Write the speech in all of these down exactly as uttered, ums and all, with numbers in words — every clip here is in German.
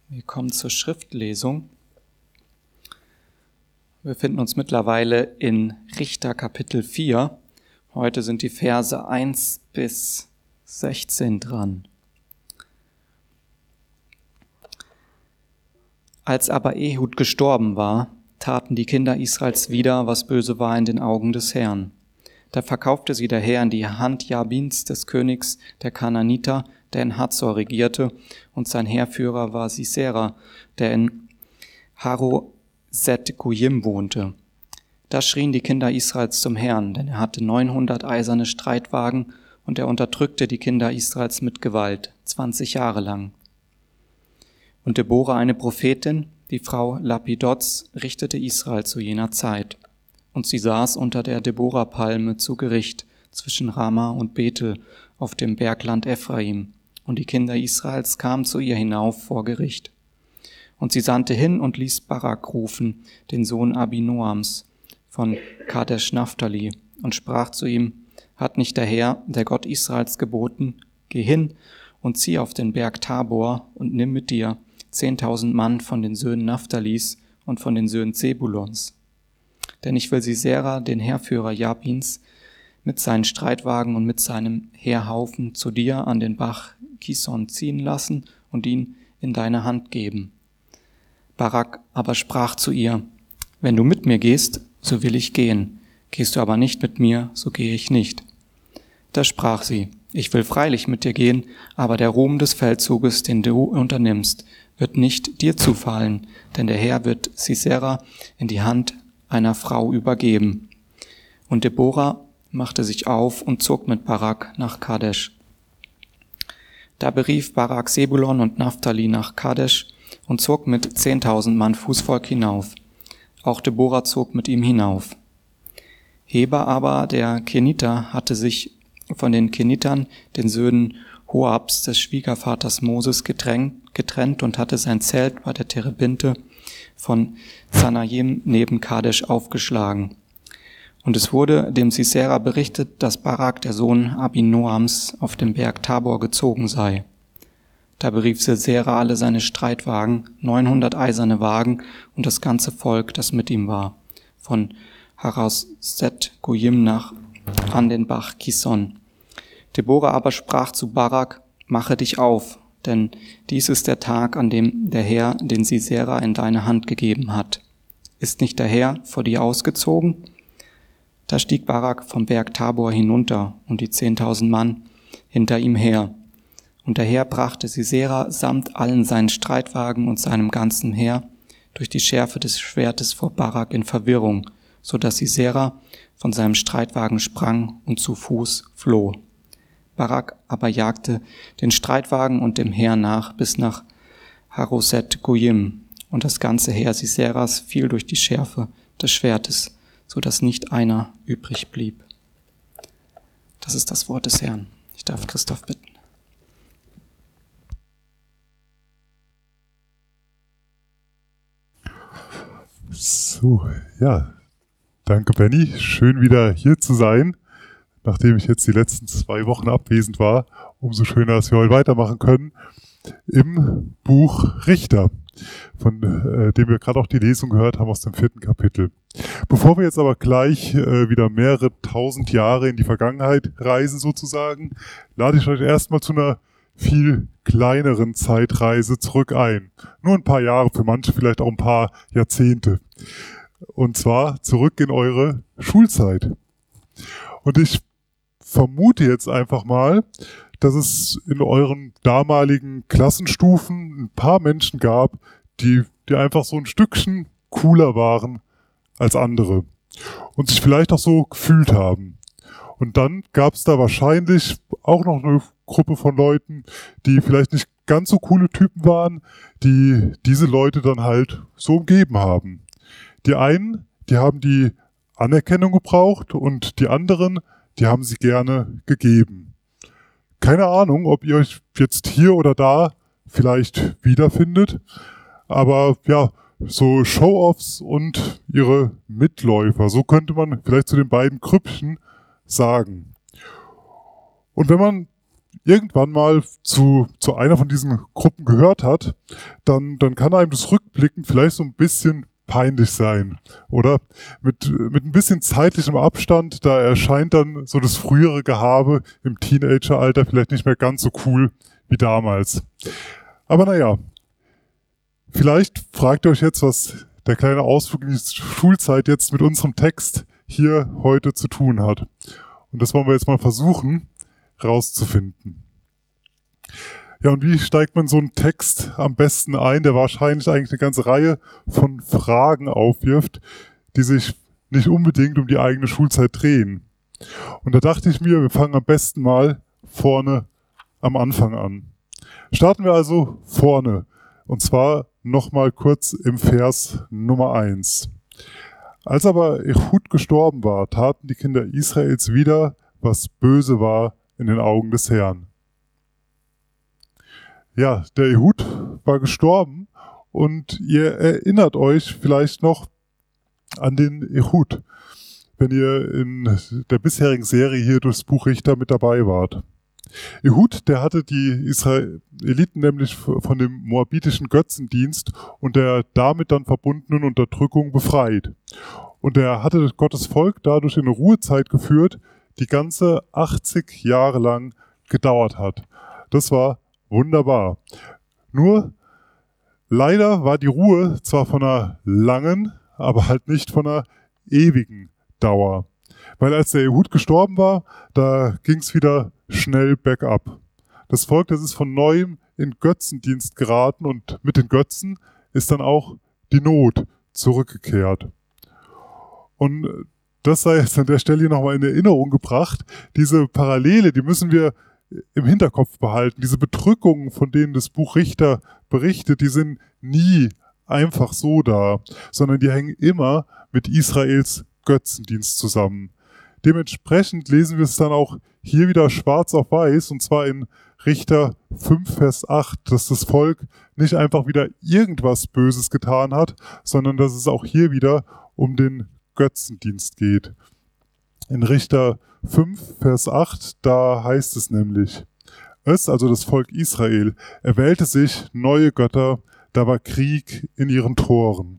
Wir kommen zur Schriftlesung. Wir befinden uns mittlerweile in Richter Kapitel vier. Heute sind die Verse eins bis sechzehn dran. Als aber Ehud gestorben war, taten die Kinder Israels wieder, was böse war in den Augen des Herrn. Da verkaufte sie der Herr in die Hand Jabins, des Königs der Kanaaniter, der in Hazor regierte, und sein Heerführer war Sisera, der in Haroset-Goyim wohnte. Da schrien die Kinder Israels zum Herrn, denn er hatte neunhundert eiserne Streitwagen, und er unterdrückte die Kinder Israels mit Gewalt, zwanzig Jahre lang. Und Deborah, eine Prophetin, die Frau Lapidots, richtete Israel zu jener Zeit. Und sie saß unter der Deborah-Palme zu Gericht zwischen Rama und Bethel auf dem Bergland Ephraim. Und die Kinder Israels kamen zu ihr hinauf vor Gericht. Und sie sandte hin und ließ Barak rufen, den Sohn Abinoams von Kadesh Naphtali, und sprach zu ihm: Hat nicht der Herr, der Gott Israels, geboten, geh hin und zieh auf den Berg Tabor und nimm mit dir zehntausend Mann von den Söhnen Naphtalis und von den Söhnen Zebulons. Denn ich will Sisera, den Heerführer Jabins, mit seinen Streitwagen und mit seinem Heerhaufen zu dir an den Bach Kison ziehen lassen und ihn in deine Hand geben. Barak aber sprach zu ihr: Wenn du mit mir gehst, so will ich gehen. Gehst du aber nicht mit mir, so gehe ich nicht. Da sprach sie: Ich will freilich mit dir gehen, aber der Ruhm des Feldzuges, den du unternimmst, wird nicht dir zufallen, denn der Herr wird Sisera in die Hand einer Frau übergeben. Und Deborah machte sich auf und zog mit Barak nach Kadesh. Da berief Barak Sebulon und Naphtali nach Kadesh und zog mit zehntausend Mann Fußvolk hinauf. Auch Deborah zog mit ihm hinauf. Heber aber, der Keniter, hatte sich von den Kenitern, den Söhnen Hoabs, des Schwiegervaters Moses, getrennt, getrennt und hatte sein Zelt bei der Terebinte von Zanajim neben Kadesh aufgeschlagen. Und es wurde dem Sisera berichtet, dass Barak, der Sohn Abinoams, auf dem Berg Tabor gezogen sei. Da berief Sisera alle seine Streitwagen, neunhundert eiserne Wagen und das ganze Volk, das mit ihm war, von Haroset-Goyim nach an den Bach Kison. Deborah aber sprach zu Barak: Mache dich auf, denn dies ist der Tag, an dem der Herr den Sisera in deine Hand gegeben hat. Ist nicht der Herr vor dir ausgezogen? Da stieg Barak vom Berg Tabor hinunter und die zehntausend Mann hinter ihm her. Und der Herr brachte Sisera samt allen seinen Streitwagen und seinem ganzen Heer durch die Schärfe des Schwertes vor Barak in Verwirrung, so dass Sisera von seinem Streitwagen sprang und zu Fuß floh. Barak aber jagte den Streitwagen und dem Heer nach bis nach Haroset-Goyim, und das ganze Heer Siseras fiel durch die Schärfe des Schwertes, so dass nicht einer übrig blieb. Das ist das Wort des Herrn. Ich darf Christoph bitten. So, ja, danke Benny. Schön wieder hier zu sein, nachdem ich jetzt die letzten zwei Wochen abwesend war. Umso schöner, dass wir heute weitermachen können im Buch Richter, von äh, dem wir gerade auch die Lesung gehört haben aus dem vierten Kapitel. Bevor wir jetzt aber gleich äh, wieder mehrere tausend Jahre in die Vergangenheit reisen sozusagen, lade ich euch erstmal zu einer viel kleineren Zeitreise zurück ein. Nur ein paar Jahre, für manche vielleicht auch ein paar Jahrzehnte. Und zwar zurück in eure Schulzeit. Und ich vermute jetzt einfach mal, dass es in euren damaligen Klassenstufen ein paar Menschen gab, die, die einfach so ein Stückchen cooler waren als andere und sich vielleicht auch so gefühlt haben. Und dann gab es da wahrscheinlich auch noch eine Gruppe von Leuten, die vielleicht nicht ganz so coole Typen waren, die diese Leute dann halt so umgeben haben. Die einen, die haben die Anerkennung gebraucht und die anderen, die haben sie gerne gegeben. Keine Ahnung, ob ihr euch jetzt hier oder da vielleicht wiederfindet, aber ja, so Show-Offs und ihre Mitläufer, so könnte man vielleicht zu den beiden Grüppchen sagen. Und wenn man irgendwann mal zu, zu einer von diesen Gruppen gehört hat, dann, dann kann einem das Rückblicken vielleicht so ein bisschen peinlich sein, oder? Mit, mit ein bisschen zeitlichem Abstand, da erscheint dann so das frühere Gehabe im Teenageralter vielleicht nicht mehr ganz so cool wie damals. Aber naja, vielleicht fragt ihr euch jetzt, was der kleine Ausflug in die Schulzeit jetzt mit unserem Text hier heute zu tun hat. Und das wollen wir jetzt mal versuchen rauszufinden. Ja, und wie steigt man so einen Text am besten ein, der wahrscheinlich eigentlich eine ganze Reihe von Fragen aufwirft, die sich nicht unbedingt um die eigene Schulzeit drehen. Und da dachte ich mir, wir fangen am besten mal vorne am Anfang an. Starten wir also vorne, und zwar nochmal kurz im Vers Nummer eins. Als aber Ehud gestorben war, taten die Kinder Israels wieder, was böse war in den Augen des Herrn. Ja, der Ehud war gestorben und ihr erinnert euch vielleicht noch an den Ehud, wenn ihr in der bisherigen Serie hier durchs Buch Richter mit dabei wart. Ehud, der hatte die Israeliten nämlich von dem moabitischen Götzendienst und der damit dann verbundenen Unterdrückung befreit. Und er hatte Gottes Volk dadurch in eine Ruhezeit geführt, die ganze achtzig Jahre lang gedauert hat. Das war wunderbar. Nur leider war die Ruhe zwar von einer langen, aber halt nicht von einer ewigen Dauer. Weil als der Ehud gestorben war, da ging es wieder schnell bergab. Das Volk, das ist von neuem in Götzendienst geraten und mit den Götzen ist dann auch die Not zurückgekehrt. Und das sei jetzt an der Stelle hier nochmal in Erinnerung gebracht. Diese Parallele, die müssen wir im Hinterkopf behalten. Diese Bedrückungen, von denen das Buch Richter berichtet, die sind nie einfach so da, sondern die hängen immer mit Israels Götzendienst zusammen. Dementsprechend lesen wir es dann auch hier wieder schwarz auf weiß, und zwar in Richter fünf, Vers acht, dass das Volk nicht einfach wieder irgendwas Böses getan hat, sondern dass es auch hier wieder um den Götzendienst geht. In Richter fünf, Vers acht, da heißt es nämlich: Es, also das Volk Israel, erwählte sich neue Götter, da war Krieg in ihren Toren.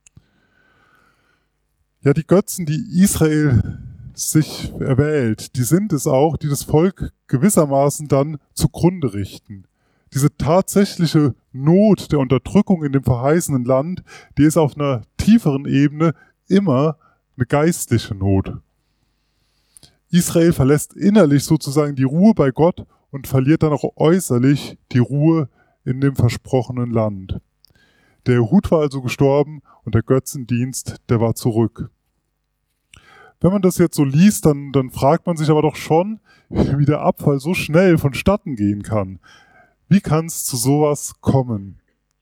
Ja, die Götzen, die Israel sich erwählt, die sind es auch, die das Volk gewissermaßen dann zugrunde richten. Diese tatsächliche Not der Unterdrückung in dem verheißenen Land, die ist auf einer tieferen Ebene immer eine geistliche Not. Israel verlässt innerlich sozusagen die Ruhe bei Gott und verliert dann auch äußerlich die Ruhe in dem versprochenen Land. Der Ehud war also gestorben und der Götzendienst, der war zurück. Wenn man das jetzt so liest, dann, dann fragt man sich aber doch schon, wie der Abfall so schnell vonstatten gehen kann. Wie kann es zu sowas kommen?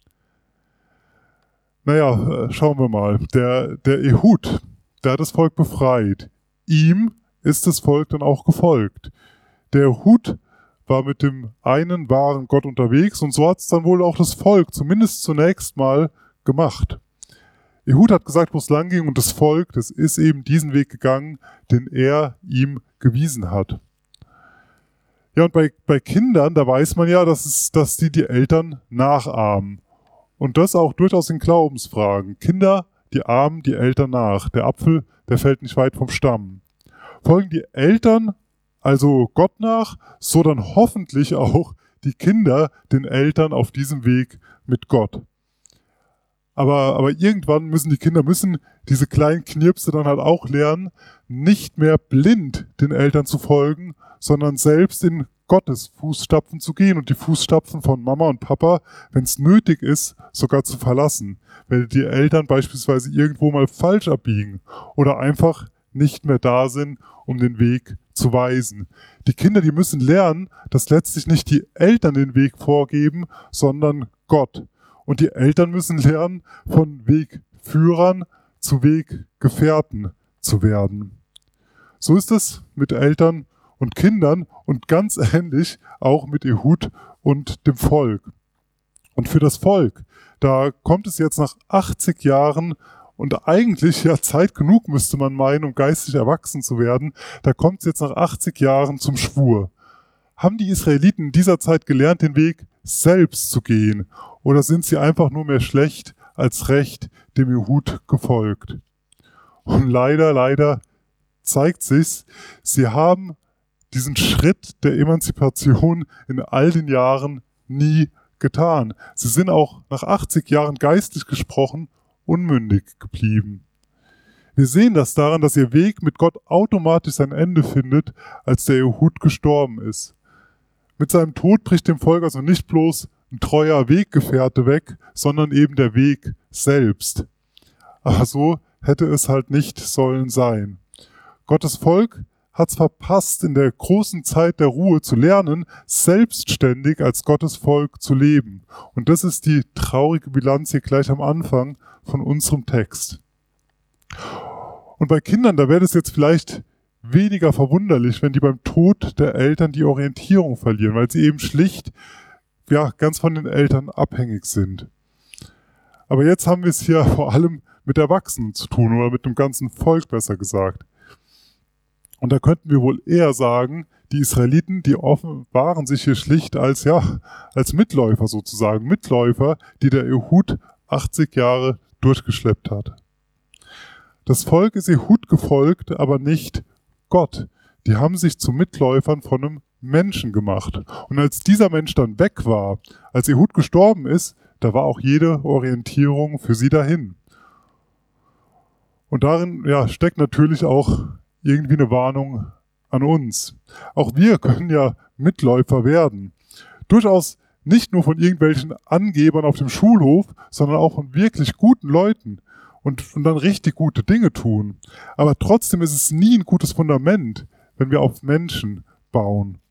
Naja, schauen wir mal. Der, der Ehud, der hat das Volk befreit. Ihm ist das Volk dann auch gefolgt. Der Ehud war mit dem einen wahren Gott unterwegs und so hat es dann wohl auch das Volk zumindest zunächst mal gemacht. Ehud hat gesagt, wo es lang ging, und das Volk, das ist eben diesen Weg gegangen, den er ihm gewiesen hat. Ja, und bei, bei Kindern, da weiß man ja, dass, es, dass die die Eltern nachahmen. Und das auch durchaus in Glaubensfragen. Kinder, die ahmen die Eltern nach. Der Apfel, der fällt nicht weit vom Stamm. Folgen die Eltern also Gott nach, so dann hoffentlich auch die Kinder den Eltern auf diesem Weg mit Gott. Aber, aber irgendwann müssen die Kinder müssen diese kleinen Knirpse dann halt auch lernen, nicht mehr blind den Eltern zu folgen, sondern selbst in Gottes Fußstapfen zu gehen und die Fußstapfen von Mama und Papa, wenn es nötig ist, sogar zu verlassen, weil die Eltern beispielsweise irgendwo mal falsch abbiegen oder einfach nicht mehr da sind, um den Weg zu weisen. Die Kinder, die müssen lernen, dass letztlich nicht die Eltern den Weg vorgeben, sondern Gott. Und die Eltern müssen lernen, von Wegführern zu Weggefährten zu werden. So ist es mit Eltern und Kindern und ganz ähnlich auch mit Ehud und dem Volk. Und für das Volk, da kommt es jetzt nach achtzig Jahren und eigentlich ja Zeit genug, müsste man meinen, um geistig erwachsen zu werden, da kommt es jetzt nach achtzig Jahren zum Schwur. Haben die Israeliten in dieser Zeit gelernt, den Weg selbst zu gehen? Oder sind sie einfach nur mehr schlecht als recht dem Ehud gefolgt? Und leider, leider zeigt sich's, sie haben diesen Schritt der Emanzipation in all den Jahren nie getan. Sie sind auch nach achtzig Jahren geistlich gesprochen unmündig geblieben. Wir sehen das daran, dass ihr Weg mit Gott automatisch sein Ende findet, als der Ehud gestorben ist. Mit seinem Tod bricht dem Volk also nicht bloß ein treuer Weggefährte weg, sondern eben der Weg selbst. Aber so hätte es halt nicht sollen sein. Gottes Volk hat es verpasst, in der großen Zeit der Ruhe zu lernen, selbstständig als Gottes Volk zu leben. Und das ist die traurige Bilanz hier gleich am Anfang von unserem Text. Und bei Kindern, da wäre es jetzt vielleicht weniger verwunderlich, wenn die beim Tod der Eltern die Orientierung verlieren, weil sie eben schlicht ja, ganz von den Eltern abhängig sind. Aber jetzt haben wir es hier vor allem mit Erwachsenen zu tun oder mit dem ganzen Volk, besser gesagt. Und da könnten wir wohl eher sagen, die Israeliten, die offenbaren sich hier schlicht als, ja, als Mitläufer sozusagen, Mitläufer, die der Ehud achtzig Jahre durchgeschleppt hat. Das Volk ist Ehud gefolgt, aber nicht Gott. Die haben sich zu Mitläufern von einem Menschen gemacht. Und als dieser Mensch dann weg war, als Ehud gestorben ist, da war auch jede Orientierung für sie dahin. Und darin ja, steckt natürlich auch irgendwie eine Warnung an uns. Auch wir können ja Mitläufer werden. Durchaus nicht nur von irgendwelchen Angebern auf dem Schulhof, sondern auch von wirklich guten Leuten und, und dann richtig gute Dinge tun. Aber trotzdem ist es nie ein gutes Fundament, wenn wir auf Menschen bauen.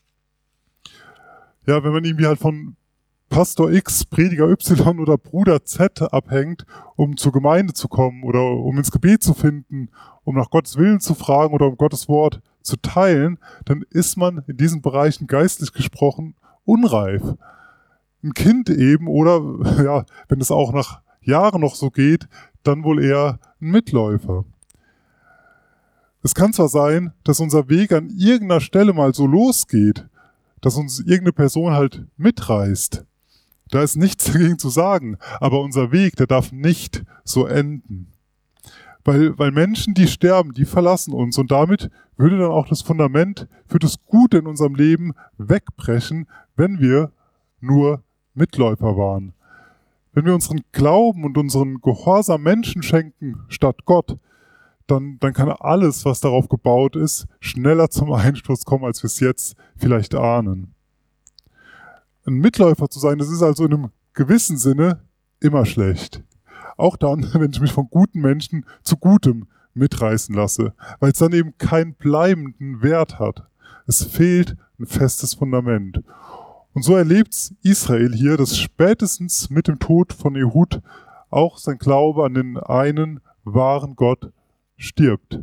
Ja, wenn man irgendwie halt von Pastor X, Prediger Y oder Bruder Z abhängt, um zur Gemeinde zu kommen oder um ins Gebet zu finden, um nach Gottes Willen zu fragen oder um Gottes Wort zu teilen, dann ist man in diesen Bereichen geistlich gesprochen unreif. Ein Kind eben oder, ja, wenn es auch nach Jahren noch so geht, dann wohl eher ein Mitläufer. Es kann zwar sein, dass unser Weg an irgendeiner Stelle mal so losgeht, dass uns irgendeine Person halt mitreißt. Da ist nichts dagegen zu sagen, aber unser Weg, der darf nicht so enden. Weil, weil Menschen, die sterben, die verlassen uns und damit würde dann auch das Fundament für das Gute in unserem Leben wegbrechen, wenn wir nur Mitläufer waren. Wenn wir unseren Glauben und unseren Gehorsam Menschen schenken statt Gott, dann, dann kann alles, was darauf gebaut ist, schneller zum Einsturz kommen, als wir es jetzt vielleicht ahnen. Ein Mitläufer zu sein, das ist also in einem gewissen Sinne immer schlecht. Auch dann, wenn ich mich von guten Menschen zu Gutem mitreißen lasse, weil es dann eben keinen bleibenden Wert hat. Es fehlt ein festes Fundament. Und so erlebt Israel hier, dass spätestens mit dem Tod von Ehud auch sein Glaube an den einen wahren Gott stirbt.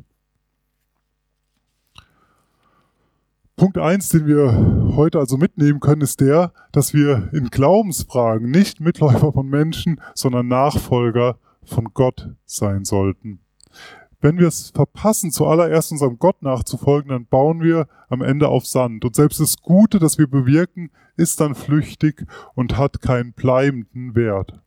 Punkt eins, den wir heute also mitnehmen können, ist der, dass wir in Glaubensfragen nicht Mitläufer von Menschen, sondern Nachfolger von Gott sein sollten. Wenn wir es verpassen, zuallererst unserem Gott nachzufolgen, dann bauen wir am Ende auf Sand. Und selbst das Gute, das wir bewirken, ist dann flüchtig und hat keinen bleibenden Wert.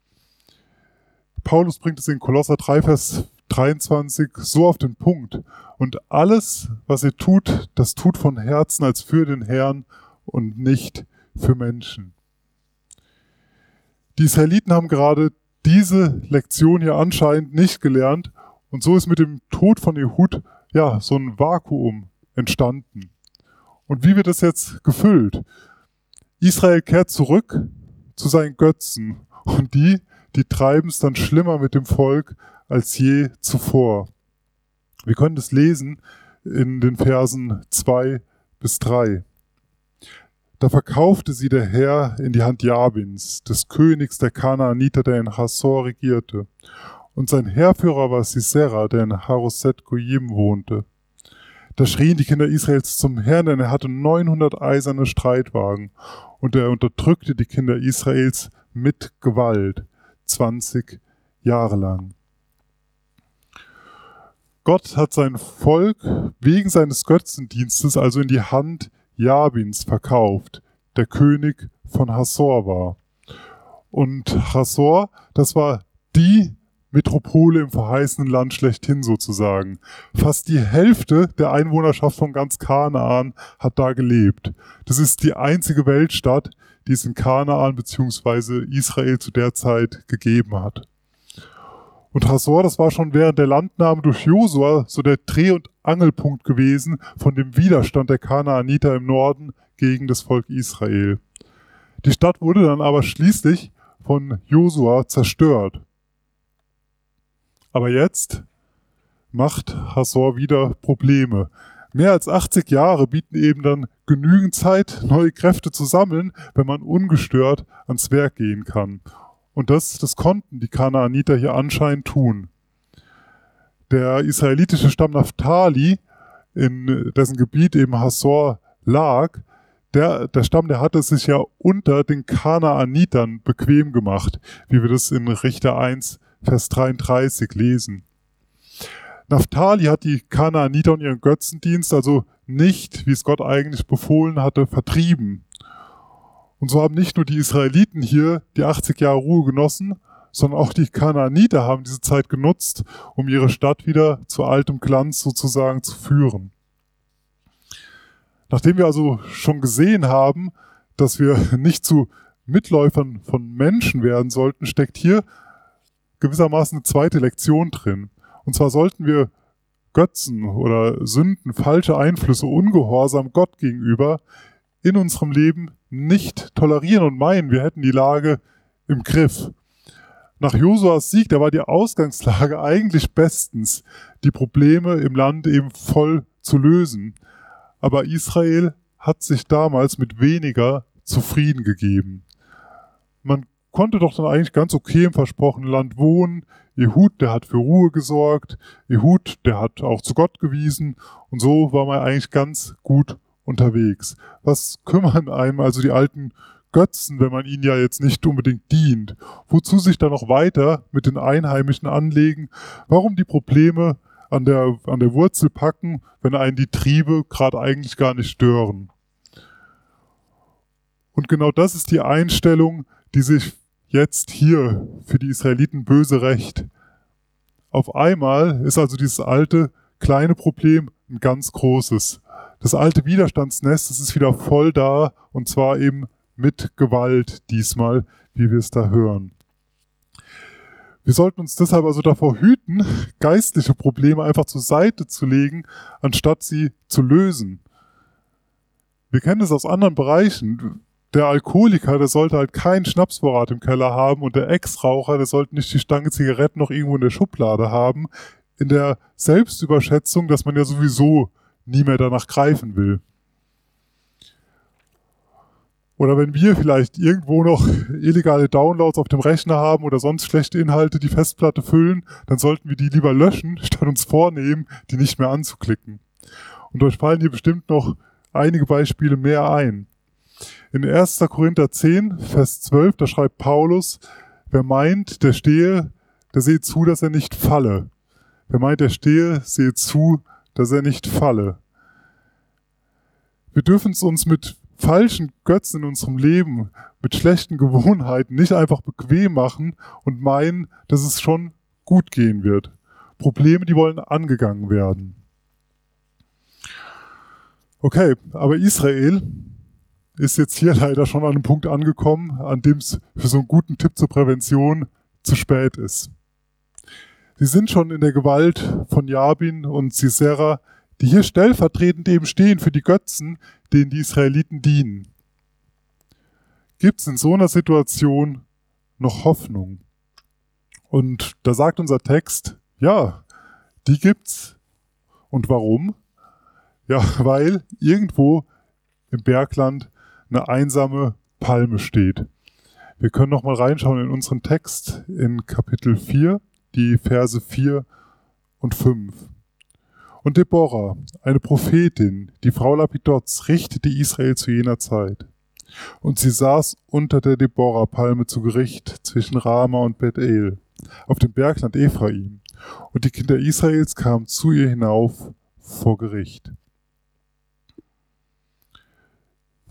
Paulus bringt es in Kolosser drei, Vers dreiundzwanzig so auf den Punkt. Und alles, was ihr tut, das tut von Herzen als für den Herrn und nicht für Menschen. Die Israeliten haben gerade diese Lektion hier anscheinend nicht gelernt und so ist mit dem Tod von Ehud ja so ein Vakuum entstanden. Und wie wird das jetzt gefüllt? Israel kehrt zurück zu seinen Götzen und die, die treiben es dann schlimmer mit dem Volk als je zuvor. Wir können das lesen in den Versen zwei bis drei. Da verkaufte sie der Herr in die Hand Jabins, des Königs der Kanaaniter, der in Hasor regierte. Und sein Heerführer war Sisera, der in Haroset Goyim wohnte. Da schrien die Kinder Israels zum Herrn, denn er hatte neunhundert eiserne Streitwagen. Und er unterdrückte die Kinder Israels mit Gewalt, zwanzig Jahre lang. Gott hat sein Volk wegen seines Götzendienstes also in die Hand Jabins verkauft, der König von Hassor war. Und Hassor, das war die Metropole im verheißenen Land schlechthin sozusagen. Fast die Hälfte der Einwohnerschaft von ganz Kanaan hat da gelebt. Das ist die einzige Weltstadt, die es in Kanaan bzw. Israel zu der Zeit gegeben hat. Und Hassor, das war schon während der Landnahme durch Josua so der Dreh- und Angelpunkt gewesen von dem Widerstand der Kanaaniter im Norden gegen das Volk Israel. Die Stadt wurde dann aber schließlich von Josua zerstört. Aber jetzt macht Hassor wieder Probleme. Mehr als achtzig Jahre bieten eben dann genügend Zeit, neue Kräfte zu sammeln, wenn man ungestört ans Werk gehen kann. Und das, das konnten die Kanaaniter hier anscheinend tun. Der israelitische Stamm Naphtali, in dessen Gebiet eben Hassor lag, der, der Stamm, der hatte es sich ja unter den Kanaanitern bequem gemacht, wie wir das in Richter eins, Vers dreiunddreißig lesen. Naphtali hat die Kanaaniter und ihren Götzendienst also nicht, wie es Gott eigentlich befohlen hatte, vertrieben. Und so haben nicht nur die Israeliten hier die achtzig Jahre Ruhe genossen, sondern auch die Kanaaniter haben diese Zeit genutzt, um ihre Stadt wieder zu altem Glanz sozusagen zu führen. Nachdem wir also schon gesehen haben, dass wir nicht zu Mitläufern von Menschen werden sollten, steckt hier gewissermaßen eine zweite Lektion drin. Und zwar sollten wir Götzen oder Sünden, falsche Einflüsse, Ungehorsam Gott gegenüber in unserem Leben nicht tolerieren und meinen, wir hätten die Lage im Griff. Nach Josuas Sieg, da war die Ausgangslage eigentlich bestens, die Probleme im Land eben voll zu lösen. Aber Israel hat sich damals mit weniger zufrieden gegeben. Man konnte doch dann eigentlich ganz okay im versprochenen Land wohnen. Ehud, der hat für Ruhe gesorgt. Ehud, der hat auch zu Gott gewiesen. Und so war man eigentlich ganz gut unterwegs. Was kümmern einem also die alten Götzen, wenn man ihnen ja jetzt nicht unbedingt dient? Wozu sich dann noch weiter mit den Einheimischen anlegen? Warum die Probleme an der, an der Wurzel packen, wenn einen die Triebe gerade eigentlich gar nicht stören? Und genau das ist die Einstellung, die sich jetzt hier für die Israeliten böse rächt. Auf einmal ist also dieses alte, kleine Problem ein ganz großes. Das alte Widerstandsnest, das ist wieder voll da, und zwar eben mit Gewalt diesmal, wie wir es da hören. Wir sollten uns deshalb also davor hüten, geistliche Probleme einfach zur Seite zu legen, anstatt sie zu lösen. Wir kennen es aus anderen Bereichen. Der Alkoholiker, der sollte halt keinen Schnapsvorrat im Keller haben, und der Ex-Raucher, der sollte nicht die Stange Zigaretten noch irgendwo in der Schublade haben, in der Selbstüberschätzung, dass man ja sowieso nie mehr danach greifen will. Oder wenn wir vielleicht irgendwo noch illegale Downloads auf dem Rechner haben oder sonst schlechte Inhalte die Festplatte füllen, dann sollten wir die lieber löschen, statt uns vornehmen, die nicht mehr anzuklicken. Und euch fallen hier bestimmt noch einige Beispiele mehr ein. In erster Korinther zehn, Vers zwölf, da schreibt Paulus: Wer meint, der stehe, der sehe zu, dass er nicht falle. Wer meint, der stehe, sehe zu, dass er nicht falle. Wir dürfen es uns mit falschen Götzen in unserem Leben, mit schlechten Gewohnheiten nicht einfach bequem machen und meinen, dass es schon gut gehen wird. Probleme, die wollen angegangen werden. Okay, aber Israel ist jetzt hier leider schon an einem Punkt angekommen, an dem es für so einen guten Tipp zur Prävention zu spät ist. Sie sind schon in der Gewalt von Jabin und Sisera, die hier stellvertretend eben stehen für die Götzen, denen die Israeliten dienen. Gibt es in so einer Situation noch Hoffnung? Und da sagt unser Text, ja, die gibt's. Und warum? Ja, weil irgendwo im Bergland eine einsame Palme steht. Wir können noch mal reinschauen in unseren Text in Kapitel vier, die Verse vier und fünf. Und Deborah, eine Prophetin, die Frau Lapidots, richtete Israel zu jener Zeit. Und sie saß unter der Deborah-Palme zu Gericht zwischen Rama und Bethel, auf dem Bergland Ephraim. Und die Kinder Israels kamen zu ihr hinauf vor Gericht.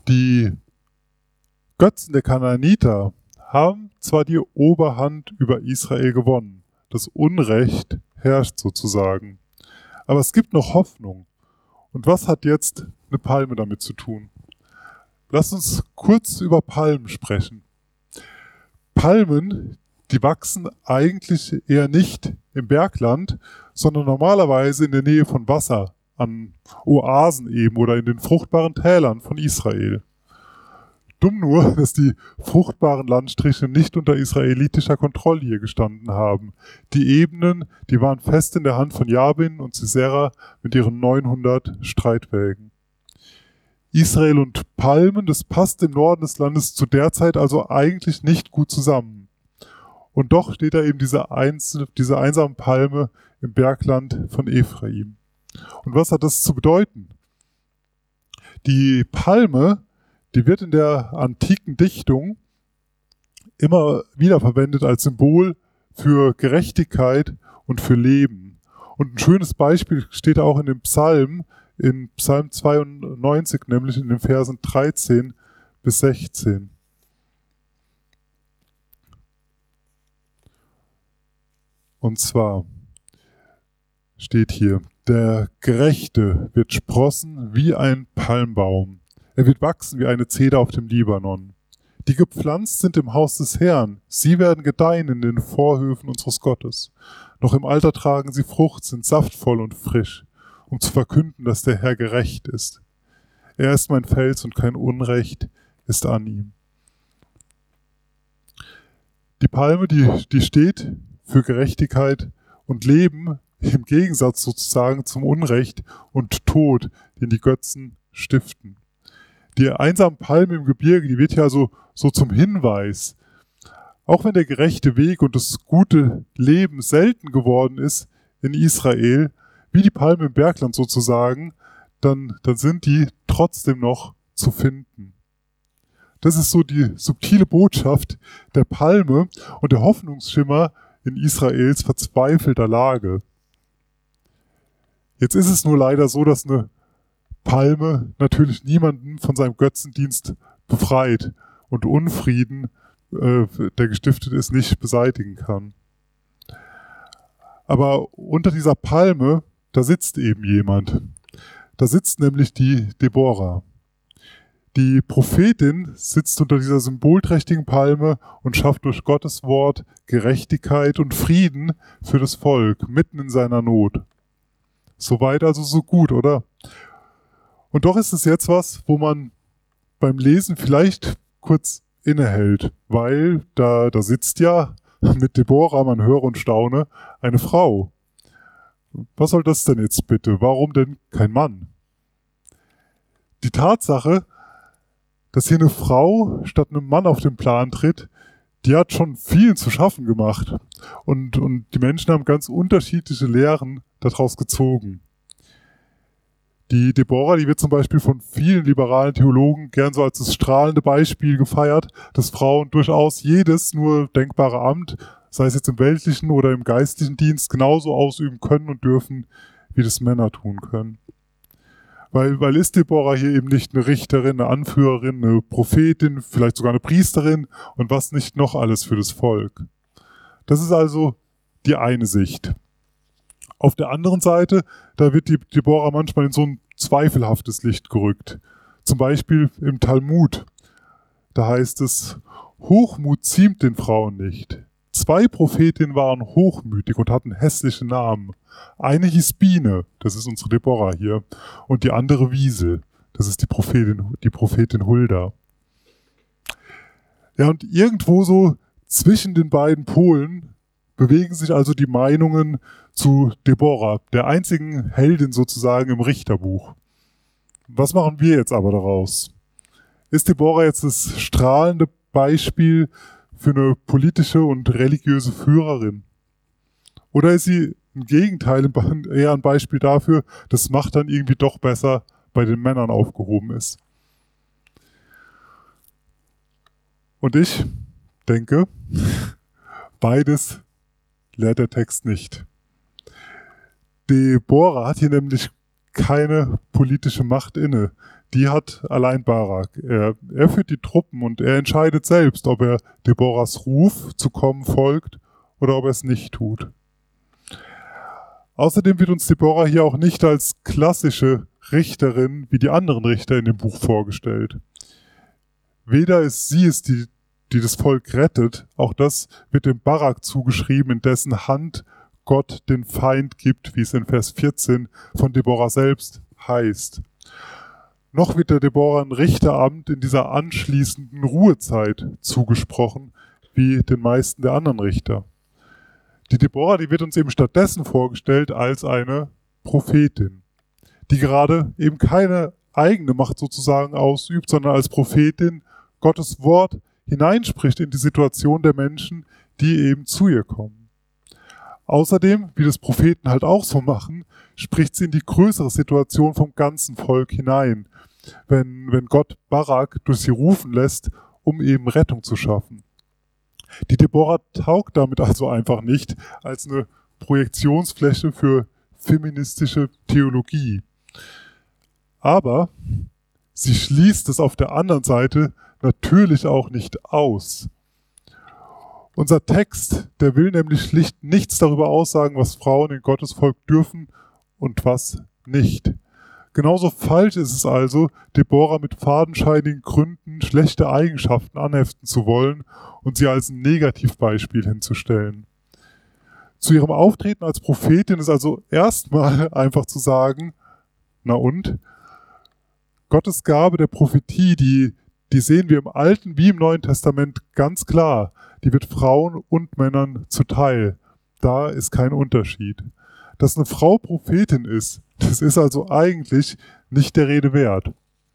Die Götzen der Kanaaniter haben zwar die Oberhand über Israel gewonnen, das Unrecht herrscht sozusagen, aber es gibt noch Hoffnung. Und was hat jetzt eine Palme damit zu tun? Lasst uns kurz über Palmen sprechen. Palmen, die wachsen eigentlich eher nicht im Bergland, sondern normalerweise in der Nähe von Wasser, an Oasen eben oder in den fruchtbaren Tälern von Israel. Dumm nur, dass die fruchtbaren Landstriche nicht unter israelitischer Kontrolle hier gestanden haben. Die Ebenen, die waren fest in der Hand von Jabin und Sisera mit ihren neunhundert Streitwägen. Israel und Palmen, das passt im Norden des Landes zu der Zeit also eigentlich nicht gut zusammen. Und doch steht da eben diese, einzelne, diese einsame Palme im Bergland von Ephraim. Und was hat das zu bedeuten? Die Palme, die wird in der antiken Dichtung immer wieder verwendet als Symbol für Gerechtigkeit und für Leben. Und ein schönes Beispiel steht auch in dem Psalm, in Psalm zweiundneunzig, nämlich in den Versen dreizehn bis sechzehn. Und zwar steht hier: Der Gerechte wird sprossen wie ein Palmbaum. Er wird wachsen wie eine Zeder auf dem Libanon. Die gepflanzt sind im Haus des Herrn. Sie werden gedeihen in den Vorhöfen unseres Gottes. Noch im Alter tragen sie Frucht, sind saftvoll und frisch, um zu verkünden, dass der Herr gerecht ist. Er ist mein Fels und kein Unrecht ist an ihm. Die Palme, die, die steht für Gerechtigkeit und Leben, im Gegensatz sozusagen zum Unrecht und Tod, den die Götzen stiften. Die einsame Palme im Gebirge, die wird ja also so zum Hinweis. Auch wenn der gerechte Weg und das gute Leben selten geworden ist in Israel, wie die Palme im Bergland sozusagen, dann, dann sind die trotzdem noch zu finden. Das ist so die subtile Botschaft der Palme und der Hoffnungsschimmer in Israels verzweifelter Lage. Jetzt ist es nur leider so, dass eine Palme natürlich niemanden von seinem Götzendienst befreit und Unfrieden, äh, der gestiftet ist, nicht beseitigen kann. Aber unter dieser Palme, da sitzt eben jemand. Da sitzt nämlich die Deborah. Die Prophetin sitzt unter dieser symbolträchtigen Palme und schafft durch Gottes Wort Gerechtigkeit und Frieden für das Volk, mitten in seiner Not. Soweit also so gut, oder? Und doch ist es jetzt was, wo man beim Lesen vielleicht kurz innehält, weil da, da sitzt ja mit Deborah, man höre und staune, eine Frau. Was soll das denn jetzt bitte? Warum denn kein Mann? Die Tatsache, dass hier eine Frau statt einem Mann auf den Plan tritt, die hat schon vielen zu schaffen gemacht. Und, und die Menschen haben ganz unterschiedliche Lehren daraus gezogen. Die Deborah, die wird zum Beispiel von vielen liberalen Theologen gern so als das strahlende Beispiel gefeiert, dass Frauen durchaus jedes nur denkbare Amt, sei es jetzt im weltlichen oder im geistlichen Dienst, genauso ausüben können und dürfen, wie das Männer tun können. Weil, weil ist Deborah hier eben nicht eine Richterin, eine Anführerin, eine Prophetin, vielleicht sogar eine Priesterin und was nicht noch alles für das Volk. Das ist also die eine Sicht. Auf der anderen Seite, da wird die Deborah manchmal in so ein zweifelhaftes Licht gerückt. Zum Beispiel im Talmud. Da heißt es, Hochmut ziemt den Frauen nicht. Zwei Prophetinnen waren hochmütig und hatten hässliche Namen. Eine hieß Biene, das ist unsere Deborah hier, und die andere Wiesel, das ist die Prophetin, die Prophetin Hulda. Ja, und irgendwo so zwischen den beiden Polen bewegen sich also die Meinungen zu Deborah, der einzigen Heldin sozusagen im Richterbuch. Was machen wir jetzt aber daraus? Ist Deborah jetzt das strahlende Beispiel für eine politische und religiöse Führerin? Oder ist sie im Gegenteil eher ein Beispiel dafür, dass Macht dann irgendwie doch besser bei den Männern aufgehoben ist? Und ich denke, beides lehrt der Text nicht. Deborah hat hier nämlich keine politische Macht inne. die hat allein Barak. Er, er führt die Truppen und er entscheidet selbst, ob er Deborahs Ruf zu kommen folgt oder ob er es nicht tut. Außerdem wird uns Deborah hier auch nicht als klassische Richterin wie die anderen Richter in dem Buch vorgestellt. Weder ist sie es, die, die das Volk rettet, auch das wird dem Barak zugeschrieben, in dessen Hand Gott den Feind gibt, wie es in Vers vierzehn von Deborah selbst heißt. Noch wird der Deborah ein Richteramt in dieser anschließenden Ruhezeit zugesprochen, wie den meisten der anderen Richter. Die Deborah, die wird uns eben stattdessen vorgestellt als eine Prophetin, die gerade eben keine eigene Macht sozusagen ausübt, sondern als Prophetin Gottes Wort hineinspricht in die Situation der Menschen, die eben zu ihr kommen. Außerdem, wie das Propheten halt auch so machen, spricht sie in die größere Situation vom ganzen Volk hinein, wenn, wenn Gott Barak durch sie rufen lässt, um eben Rettung zu schaffen. Die Deborah taugt damit also einfach nicht als eine Projektionsfläche für feministische Theologie. Aber sie schließt es auf der anderen Seite natürlich auch nicht aus. Unser Text, der will nämlich schlicht nichts darüber aussagen, was Frauen in Gottes Volk dürfen und was nicht. Genauso falsch ist es also, Deborah mit fadenscheinigen Gründen schlechte Eigenschaften anheften zu wollen und sie als ein Negativbeispiel hinzustellen. Zu ihrem Auftreten als Prophetin ist also erstmal einfach zu sagen, na und? Gottes Gabe der Prophetie, die, die sehen wir im Alten wie im Neuen Testament ganz klar. Die wird Frauen und Männern zuteil. Da ist kein Unterschied. Dass eine Frau Prophetin ist, das ist also eigentlich nicht der Rede wert.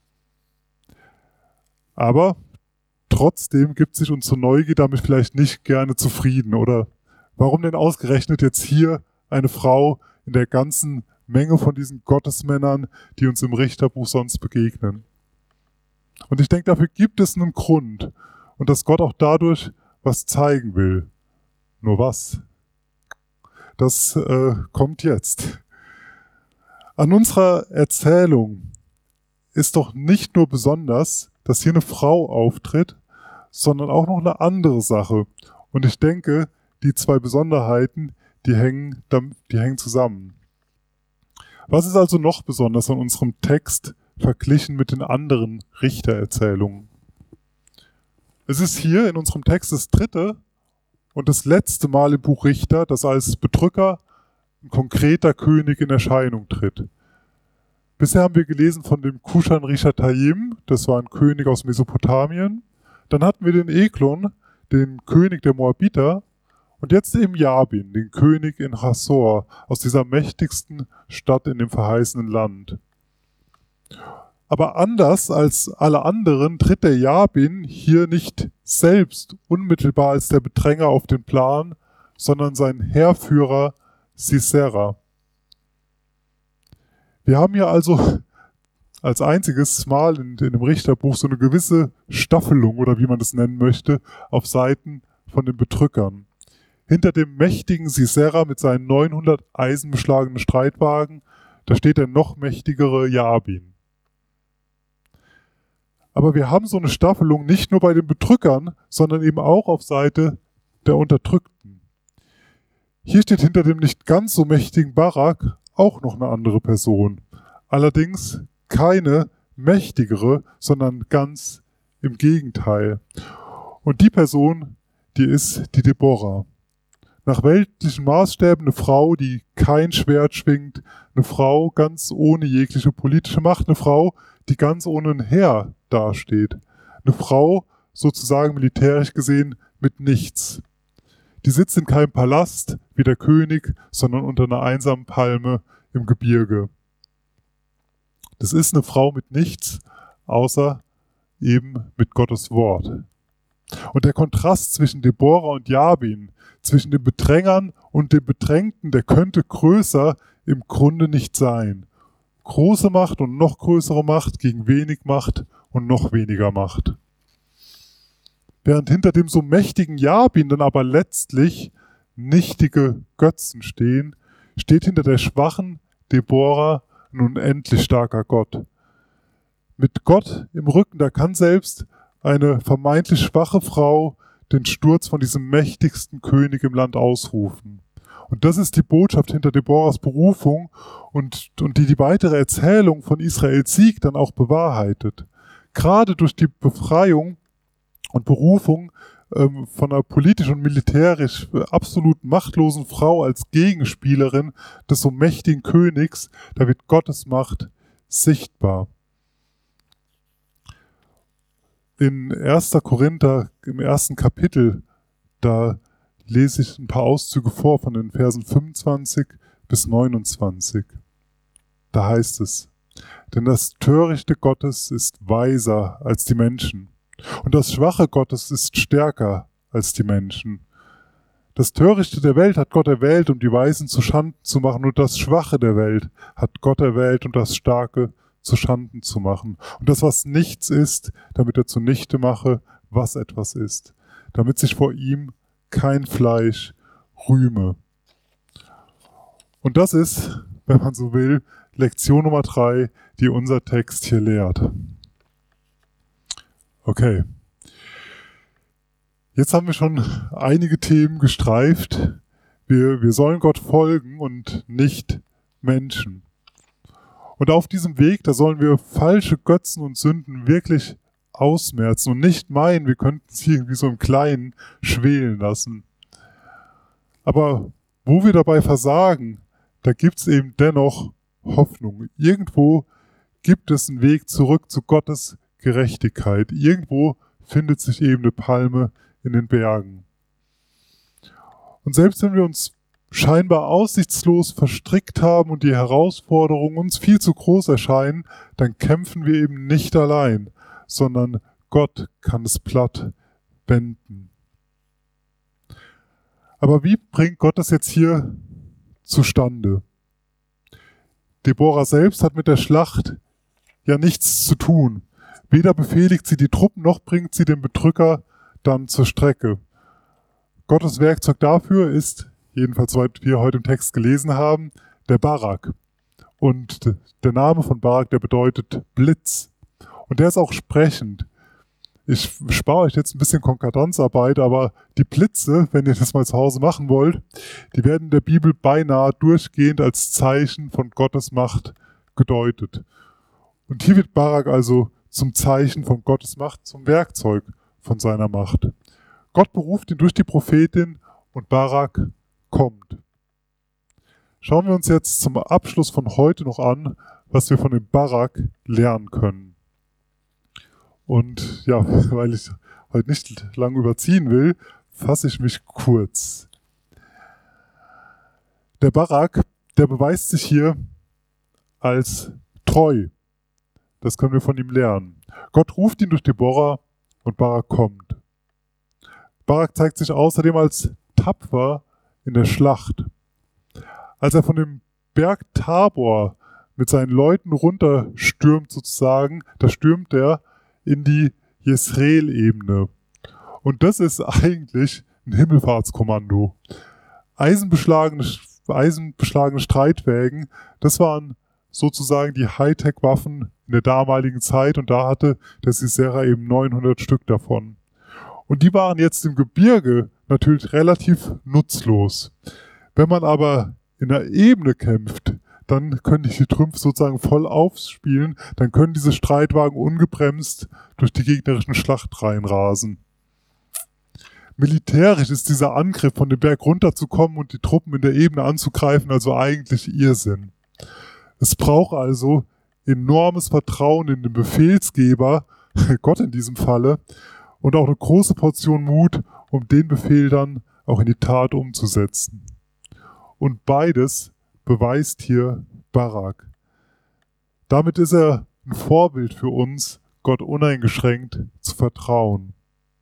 Aber trotzdem gibt sich unsere Neugier damit vielleicht nicht gerne zufrieden. Oder warum denn ausgerechnet jetzt hier eine Frau in der ganzen Menge von diesen Gottesmännern, die uns im Richterbuch sonst begegnen? Und ich denke, dafür gibt es einen Grund. Und dass Gott auch dadurch was zeigen will. Nur was? Das äh, kommt jetzt. An unserer Erzählung ist doch nicht nur besonders, dass hier eine Frau auftritt, sondern auch noch eine andere Sache. Und ich denke, die zwei Besonderheiten, die hängen, die hängen zusammen. Was ist also noch besonders an unserem Text verglichen mit den anderen Richtererzählungen? Es ist hier in unserem Text das dritte und das letzte Mal im Buch Richter, dass als Bedrücker ein konkreter König in Erscheinung tritt. Bisher haben wir gelesen von dem Kushan-Rishatayim, das war ein König aus Mesopotamien. Dann hatten wir den Eglon, den König der Moabiter. Und jetzt eben Jabin, den König in Hasor, aus dieser mächtigsten Stadt in dem verheißenen Land. Aber anders als alle anderen tritt der Jabin hier nicht selbst unmittelbar als der Bedränger auf den Plan, sondern sein Heerführer Sisera. Wir haben hier also als einziges Mal in, in dem Richterbuch so eine gewisse Staffelung, oder wie man das nennen möchte, auf Seiten von den Bedrückern. Hinter dem mächtigen Sisera mit seinen neunhundert eisenbeschlagenen Streitwagen, da steht der noch mächtigere Jabin. Aber wir haben so eine Staffelung nicht nur bei den Bedrückern, sondern eben auch auf Seite der Unterdrückten. Hier steht hinter dem nicht ganz so mächtigen Barak auch noch eine andere Person. Allerdings keine mächtigere, sondern ganz im Gegenteil. Und die Person, die ist die Deborah. Nach weltlichen Maßstäben eine Frau, die kein Schwert schwingt, eine Frau ganz ohne jegliche politische Macht, eine Frau, die ganz ohne ein Heer dasteht. Eine Frau, sozusagen militärisch gesehen, mit nichts. Die sitzt in keinem Palast wie der König, sondern unter einer einsamen Palme im Gebirge. Das ist eine Frau mit nichts, außer eben mit Gottes Wort. Und der Kontrast zwischen Deborah und Jabin, zwischen den Bedrängern und den Bedrängten, der könnte größer im Grunde nicht sein. Große Macht und noch größere Macht gegen wenig Macht und noch weniger Macht. Während hinter dem so mächtigen Jabin dann aber letztlich nichtige Götzen stehen, steht hinter der schwachen Deborah ein unendlich starker Gott. Mit Gott im Rücken, da kann selbst eine vermeintlich schwache Frau den Sturz von diesem mächtigsten König im Land ausrufen. Und das ist die Botschaft hinter Deborahs Berufung und, und die die weitere Erzählung von Israels Sieg dann auch bewahrheitet. Gerade durch die Befreiung und Berufung ähm, von einer politisch und militärisch absolut machtlosen Frau als Gegenspielerin des so mächtigen Königs, da wird Gottes Macht sichtbar. In erster Korinther, im ersten Kapitel, da lese ich ein paar Auszüge vor von den Versen fünfundzwanzig bis neunundzwanzig. Da heißt es: Denn das Törichte Gottes ist weiser als die Menschen, und das Schwache Gottes ist stärker als die Menschen. Das Törichte der Welt hat Gott erwählt, um die Weisen zu Schanden zu machen, und das Schwache der Welt hat Gott erwählt, um das Starke zu Schanden zu machen. Und das, was nichts ist, damit er zunichte mache, was etwas ist, damit sich vor ihm kein Fleisch rühme. Und das ist, wenn man so will, Lektion Nummer drei, die unser Text hier lehrt. Okay. Jetzt haben wir schon einige Themen gestreift. Wir, wir sollen Gott folgen und nicht Menschen. Und auf diesem Weg, da sollen wir falsche Götzen und Sünden wirklich ausmerzen und nicht meinen, wir könnten sie irgendwie so im Kleinen schwelen lassen. Aber wo wir dabei versagen, da gibt es eben dennoch Hoffnung. Irgendwo gibt es einen Weg zurück zu Gottes Gerechtigkeit. Irgendwo findet sich eben eine Palme in den Bergen. Und selbst wenn wir uns scheinbar aussichtslos verstrickt haben und die Herausforderungen uns viel zu groß erscheinen, dann kämpfen wir eben nicht allein, sondern Gott kann es platt wenden. Aber wie bringt Gott das jetzt hier zustande? Deborah selbst hat mit der Schlacht ja nichts zu tun. Weder befehligt sie die Truppen, noch bringt sie den Bedrücker dann zur Strecke. Gottes Werkzeug dafür ist, jedenfalls soweit wir heute im Text gelesen haben, der Barak. Und der Name von Barak, der bedeutet Blitz. Und der ist auch sprechend. Ich spare euch jetzt ein bisschen Konkordanzarbeit, aber die Blitze, wenn ihr das mal zu Hause machen wollt, die werden in der Bibel beinahe durchgehend als Zeichen von Gottes Macht gedeutet. Und hier wird Barak also zum Zeichen von Gottes Macht, zum Werkzeug von seiner Macht. Gott beruft ihn durch die Prophetin und Barak kommt. Schauen wir uns jetzt zum Abschluss von heute noch an, was wir von dem Barak lernen können. Und ja, weil ich heute nicht lange überziehen will, fasse ich mich kurz. Der Barak, der beweist sich hier als treu. Das können wir von ihm lernen. Gott ruft ihn durch Deborah und Barak kommt. Barak zeigt sich außerdem als tapfer in der Schlacht. Als er von dem Berg Tabor mit seinen Leuten runterstürmt sozusagen, da stürmt er in die Jezreel-Ebene. Und das ist eigentlich ein Himmelfahrtskommando. Eisenbeschlagene, eisenbeschlagene Streitwägen, das waren sozusagen die Hightech-Waffen in der damaligen Zeit, und da hatte der Sisera eben neunhundert Stück davon. Und die waren jetzt im Gebirge natürlich relativ nutzlos. Wenn man aber in der Ebene kämpft, dann können die Trümpfe sozusagen voll aufspielen, dann können diese Streitwagen ungebremst durch die gegnerischen Schlachtreihen rasen. Militärisch ist dieser Angriff, von dem Berg runterzukommen und die Truppen in der Ebene anzugreifen, also eigentlich Irrsinn. Es braucht also enormes Vertrauen in den Befehlsgeber, Gott in diesem Falle, und auch eine große Portion Mut, um den Befehl dann auch in die Tat umzusetzen. Und beides beweist hier Barak. Damit ist er ein Vorbild für uns, Gott uneingeschränkt zu vertrauen.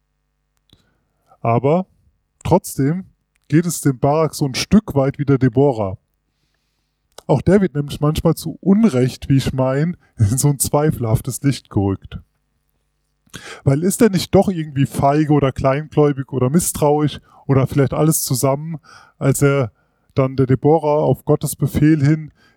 Aber trotzdem geht es dem Barak so ein Stück weit wie der Deborah. Auch der wird nämlich manchmal zu Unrecht, wie ich meine, in so ein zweifelhaftes Licht gerückt. Weil ist er nicht doch irgendwie feige oder kleingläubig oder misstrauisch oder vielleicht alles zusammen, als er dann der Deborah auf Gottes Befehl hin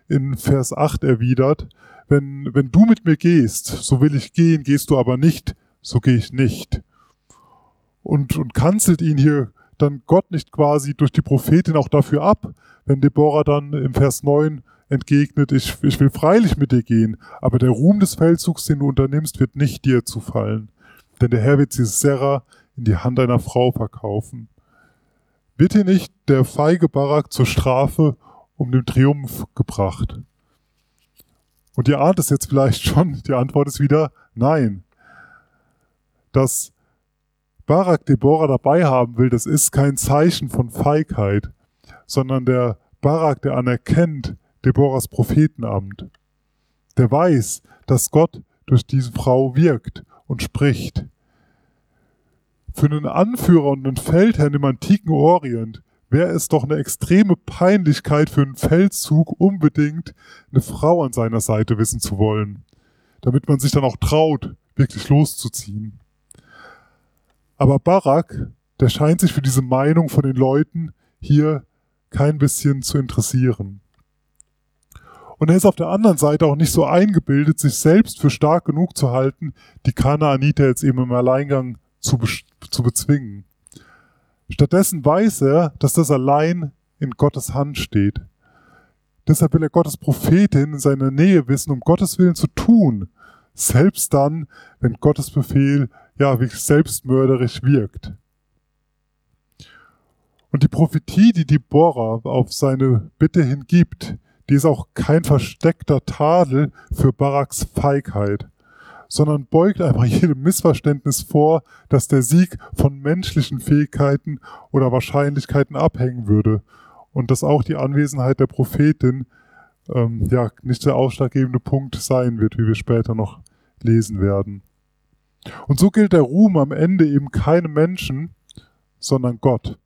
in Vers acht erwidert, wenn, wenn du mit mir gehst, so will ich gehen, gehst du aber nicht, so gehe ich nicht. Und, und kanzelt ihn hier dann Gott nicht quasi durch die Prophetin auch dafür ab, wenn Deborah dann im Vers neun entgegnet, ich, ich will freilich mit dir gehen, aber der Ruhm des Feldzugs, den du unternimmst, wird nicht dir zufallen. Denn der Herr wird Sisera in die Hand einer Frau verkaufen. Wird hier nicht der feige Barak zur Strafe um den Triumph gebracht? Und ihr ahnt es jetzt vielleicht schon, die Antwort ist wieder nein. Dass Barak Deborah dabei haben will, das ist kein Zeichen von Feigheit, sondern der Barak, der anerkennt Deborahs Prophetenamt. Der weiß, dass Gott durch diese Frau wirkt und spricht. Für einen Anführer und einen Feldherrn im antiken Orient wäre es doch eine extreme Peinlichkeit für einen Feldzug, unbedingt eine Frau an seiner Seite wissen zu wollen, damit man sich dann auch traut, wirklich loszuziehen. Aber Barak, der scheint sich für diese Meinung von den Leuten hier kein bisschen zu interessieren. Und er ist auf der anderen Seite auch nicht so eingebildet, sich selbst für stark genug zu halten, die Kanaaniter jetzt eben im Alleingang zu, be- zu bezwingen. Stattdessen weiß er, dass das allein in Gottes Hand steht. Deshalb will er Gottes Prophetin in seiner Nähe wissen, um Gottes Willen zu tun, selbst dann, wenn Gottes Befehl ja wirklich selbstmörderisch wirkt. Und die Prophetie, die Deborah auf seine Bitte hin gibt, die ist auch kein versteckter Tadel für Baraks Feigheit, sondern beugt einfach jedem Missverständnis vor, dass der Sieg von menschlichen Fähigkeiten oder Wahrscheinlichkeiten abhängen würde und dass auch die Anwesenheit der Prophetin ähm, ja nicht der ausschlaggebende Punkt sein wird, wie wir später noch lesen werden. Und so gilt der Ruhm am Ende eben keinem Menschen, sondern Gott.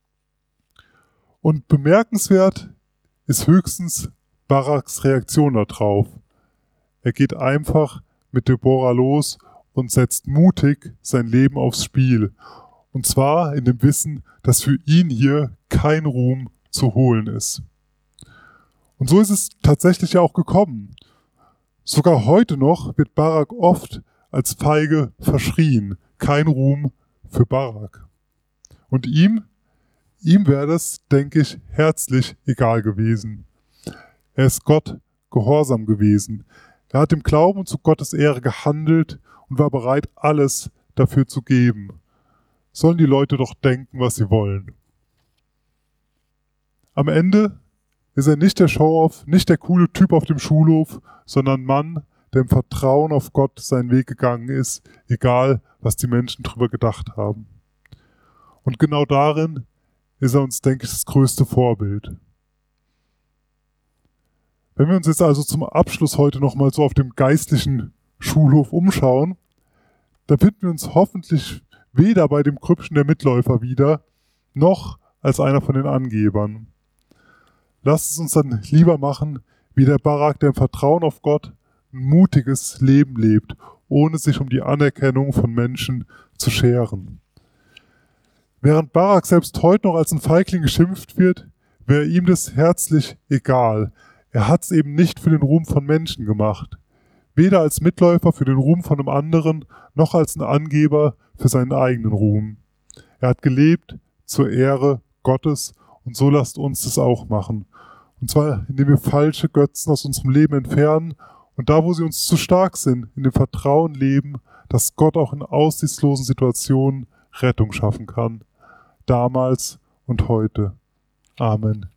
Und bemerkenswert ist höchstens Baraks Reaktion darauf. Er geht einfach mit Deborah los und setzt mutig sein Leben aufs Spiel. Und zwar in dem Wissen, dass für ihn hier kein Ruhm zu holen ist. Und so ist es tatsächlich ja auch gekommen. Sogar heute noch wird Barak oft als feige verschrien. Kein Ruhm für Barak. Und ihm, ihm wäre das, denke ich, herzlich egal gewesen. Er ist Gott gehorsam gewesen. Er hat im Glauben zu Gottes Ehre gehandelt und war bereit, alles dafür zu geben. Sollen die Leute doch denken, was sie wollen. Am Ende ist er nicht der Show-off, nicht der coole Typ auf dem Schulhof, sondern ein Mann, der im Vertrauen auf Gott seinen Weg gegangen ist, egal was die Menschen drüber gedacht haben. Und genau darin ist er uns, denke ich, das größte Vorbild. Wenn wir uns jetzt also zum Abschluss heute nochmal so auf dem geistlichen Schulhof umschauen, dann finden wir uns hoffentlich weder bei dem Grüppchen der Mitläufer wieder, noch als einer von den Angebern. Lasst es uns dann lieber machen, wie der Barak, der im Vertrauen auf Gott ein mutiges Leben lebt, ohne sich um die Anerkennung von Menschen zu scheren. Während Barak selbst heute noch als ein Feigling geschimpft wird, wäre ihm das herzlich egal. Er hat es eben nicht für den Ruhm von Menschen gemacht. Weder als Mitläufer für den Ruhm von einem anderen, noch als ein Angeber für seinen eigenen Ruhm. Er hat gelebt zur Ehre Gottes und so lasst uns das auch machen. Und zwar, indem wir falsche Götzen aus unserem Leben entfernen und da, wo sie uns zu stark sind, in dem Vertrauen leben, dass Gott auch in aussichtslosen Situationen Rettung schaffen kann. Damals und heute. Amen.